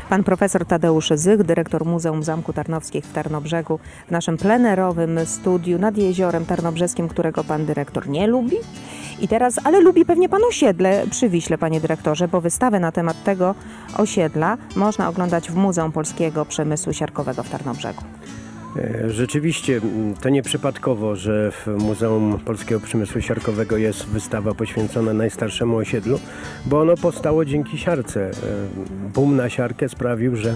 Pan profesor Tadeusz Zych, dyrektor Muzeum Zamku Tarnowskich w Tarnobrzegu, w naszym plenerowym studiu nad Jeziorem Tarnobrzeskim, którego pan dyrektor nie lubi. Ale lubi pewnie pan osiedle przy Wiśle, panie dyrektorze, bo wystawę na temat tego osiedla można oglądać w Muzeum Polskiego Przemysłu Siarkowego w Tarnobrzegu. Rzeczywiście to nieprzypadkowo, że w Muzeum Polskiego Przemysłu Siarkowego jest wystawa poświęcona najstarszemu osiedlu, bo ono powstało dzięki siarce. Boom na siarkę sprawił, że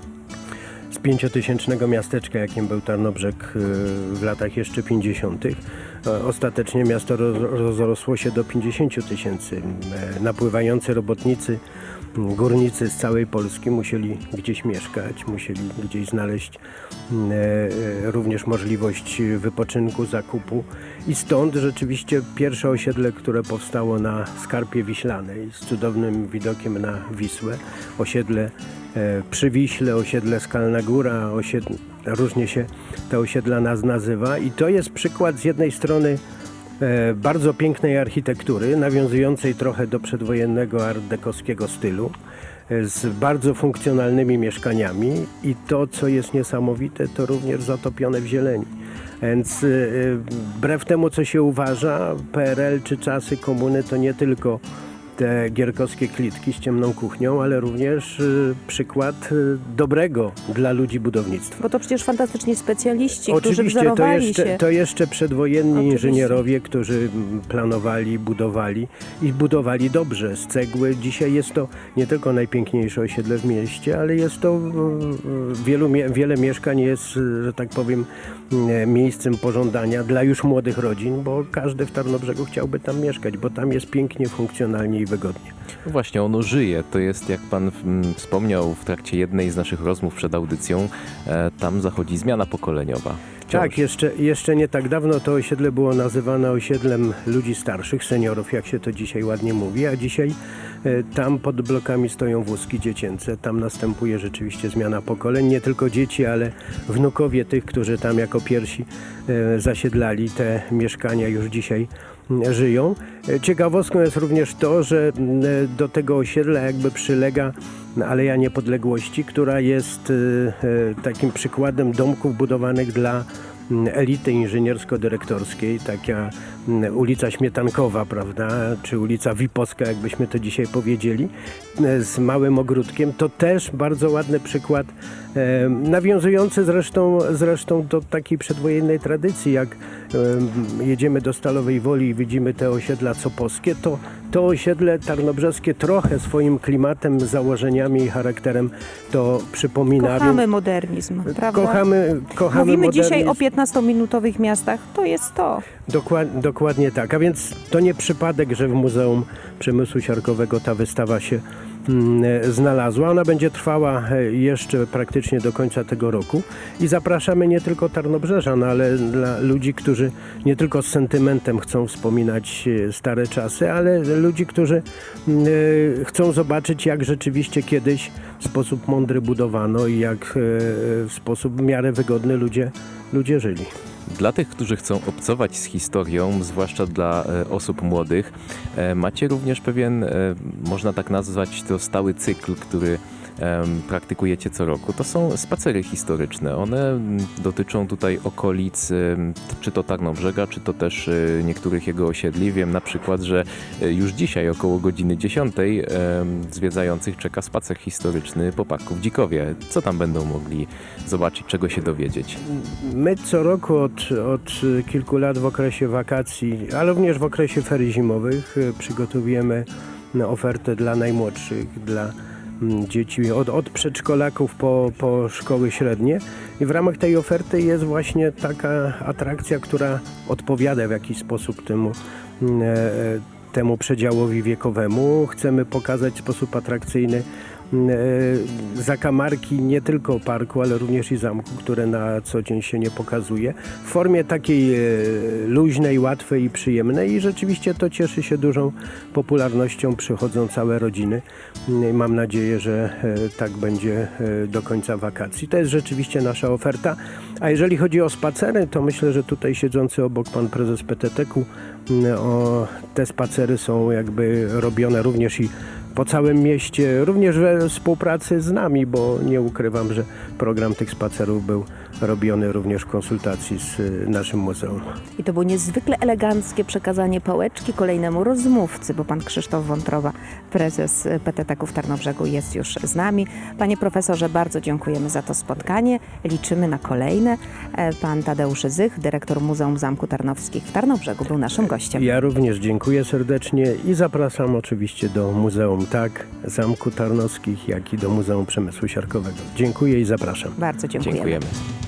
z 5-tysięcznego miasteczka, jakim był Tarnobrzeg w latach jeszcze 50., ostatecznie miasto rozrosło się do 50 000. Napływający robotnicy, górnicy z całej Polski musieli gdzieś mieszkać, musieli gdzieś znaleźć również możliwość wypoczynku, zakupu. I stąd rzeczywiście pierwsze osiedle, które powstało na Skarpie Wiślanej z cudownym widokiem na Wisłę, osiedle przy Wiśle, osiedle Skalna Góra, różnie się te osiedla nazywa i to jest przykład z jednej strony bardzo pięknej architektury, nawiązującej trochę do przedwojennego art dekowskiego stylu, z bardzo funkcjonalnymi mieszkaniami i to, co jest niesamowite, to również zatopione w zieleni. Więc wbrew temu, co się uważa, PRL czy czasy komuny to nie tylko te gierkowskie klitki z ciemną kuchnią, ale również przykład dobrego dla ludzi budownictwa. Bo to przecież fantastyczni specjaliści, którzy Oczywiście, wzorowali się. to jeszcze przedwojenni inżynierowie, którzy planowali, budowali dobrze z cegły. Dzisiaj jest to nie tylko najpiękniejsze osiedle w mieście, ale jest to wiele mieszkań jest, że tak powiem, miejscem pożądania dla już młodych rodzin, bo każdy w Tarnobrzegu chciałby tam mieszkać, bo tam jest pięknie, funkcjonalnie i wygodnie. No właśnie, ono żyje. To jest, jak pan wspomniał w trakcie jednej z naszych rozmów przed audycją, tam zachodzi zmiana pokoleniowa. Tak, jeszcze nie tak dawno to osiedle było nazywane osiedlem ludzi starszych, seniorów, jak się to dzisiaj ładnie mówi, a dzisiaj tam pod blokami stoją wózki dziecięce. Tam następuje rzeczywiście zmiana pokoleń. Nie tylko dzieci, ale wnukowie tych, którzy tam jako pierwsi zasiedlali te mieszkania, już dzisiaj żyją. Ciekawostką jest również to, że do tego osiedla jakby przylega Aleja Niepodległości, która jest takim przykładem domków budowanych dla elity inżyniersko-dyrektorskiej, taka ulica Śmietankowa, prawda, czy ulica Wipowska, jakbyśmy to dzisiaj powiedzieli, z małym ogródkiem. To też bardzo ładny przykład, nawiązujący zresztą do takiej przedwojennej tradycji. Jak jedziemy do Stalowej Woli i widzimy te osiedla copowskie, to osiedle tarnobrzeskie trochę swoim klimatem, założeniami i charakterem to przypomina. Kochamy modernizm, prawda? Kochamy Mówimy modernizm. dzisiaj o 15-minutowych miastach, to jest to. Dokładnie tak, a więc to nie przypadek, że w Muzeum Przemysłu Siarkowego ta wystawa się znalazła. Ona będzie trwała jeszcze praktycznie do końca tego roku i zapraszamy nie tylko Tarnobrzeżan, ale dla ludzi, którzy nie tylko z sentymentem chcą wspominać stare czasy, ale ludzi, którzy chcą zobaczyć, jak rzeczywiście kiedyś w sposób mądry budowano i jak w sposób w miarę wygodny ludzie żyli. Dla tych, którzy chcą obcować z historią, zwłaszcza dla osób młodych, macie również pewien, można tak nazwać to stały cykl, który praktykujecie co roku. To są spacery historyczne. One dotyczą tutaj okolic, czy to Tarnobrzega, czy to też niektórych jego osiedli. Wiem na przykład, że już dzisiaj około godziny 10 zwiedzających czeka spacer historyczny po parku w Dzikowie. Co tam będą mogli zobaczyć, czego się dowiedzieć? My co roku od kilku lat w okresie wakacji, ale również w okresie ferii zimowych przygotowujemy ofertę dla najmłodszych, dla dzieci od przedszkolaków po szkoły średnie i w ramach tej oferty jest właśnie taka atrakcja, która odpowiada w jakiś sposób temu przedziałowi wiekowemu. Chcemy pokazać w sposób atrakcyjny zakamarki nie tylko parku, ale również i zamku, które na co dzień się nie pokazuje. W formie takiej luźnej, łatwej i przyjemnej i rzeczywiście to cieszy się dużą popularnością. Przychodzą całe rodziny. Mam nadzieję, że tak będzie do końca wakacji. To jest rzeczywiście nasza oferta. A jeżeli chodzi o spacery, to myślę, że tutaj siedzący obok pan prezes PTT-ku, te spacery są jakby robione również i po całym mieście, również we współpracy z nami, bo nie ukrywam, że program tych spacerów był robiony również w konsultacji z naszym muzeum. I to było niezwykle eleganckie przekazanie pałeczki kolejnemu rozmówcy, bo pan Krzysztof Wątroba, prezes PTT-ku w Tarnobrzegu, jest już z nami. Panie profesorze, bardzo dziękujemy za to spotkanie. Liczymy na kolejne. Pan Tadeusz Zych, dyrektor Muzeum Zamku Tarnowskich w Tarnobrzegu, był naszym gościem. Ja również dziękuję serdecznie i zapraszam oczywiście do Muzeum Zamku Tarnowskich, jak i do Muzeum Przemysłu Siarkowego. Dziękuję i zapraszam. Bardzo dziękujemy. Dziękujemy.